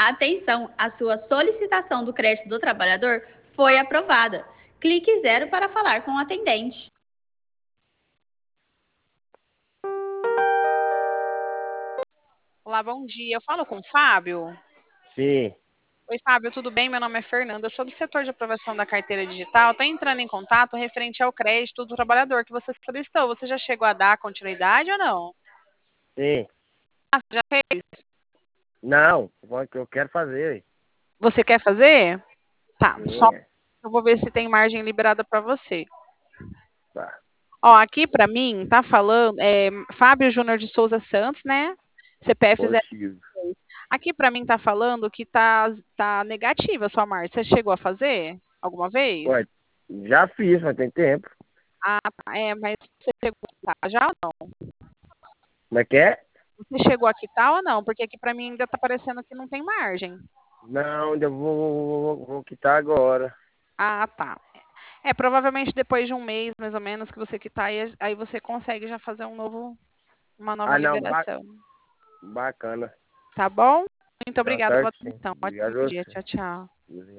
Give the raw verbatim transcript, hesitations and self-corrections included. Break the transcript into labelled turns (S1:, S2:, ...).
S1: Atenção, a sua solicitação do crédito do trabalhador foi aprovada. Clique zero para falar com o atendente.
S2: Olá, bom dia. Eu falo com o Fábio?
S3: Sim.
S2: Oi, Fábio, tudo bem? Meu nome é Fernanda, eu sou do setor de aprovação da carteira digital. Estou entrando em contato referente ao crédito do trabalhador que você solicitou. Você já chegou a dar continuidade ou não?
S3: Sim.
S2: Ah, você já fez?
S3: Não, o que eu quero fazer.
S2: Você quer fazer? Tá, só
S3: Sim.
S2: eu vou ver se tem margem liberada para você.
S3: Tá.
S2: Ó, aqui para mim tá falando é Fábio Júnior de Souza Santos, né? C P F zero
S3: Positivo.
S2: seis. Aqui para mim tá falando que tá tá negativa a sua margem. Você chegou a fazer alguma vez?
S3: Ué, já fiz, mas tem tempo.
S2: Ah, tá. É, mas você chegou a quitar já ou não?
S3: Como é que é?
S2: Você chegou a quitar ou não? Porque aqui para mim ainda tá parecendo que não tem margem.
S3: Não, ainda vou, vou, vou, vou quitar agora.
S2: Ah, tá. É, provavelmente depois de um mês, mais ou menos, que você quitar, aí, aí você consegue já fazer um novo, uma nova
S3: Ah, não, ba
S2: liberação.
S3: bacana.
S2: Tá bom? Muito
S3: Tá
S2: obrigada pela
S3: certo, sim.
S2: atenção.
S3: Obrigado
S2: Ótimo
S3: a
S2: dia.
S3: você.
S2: Tchau, tchau.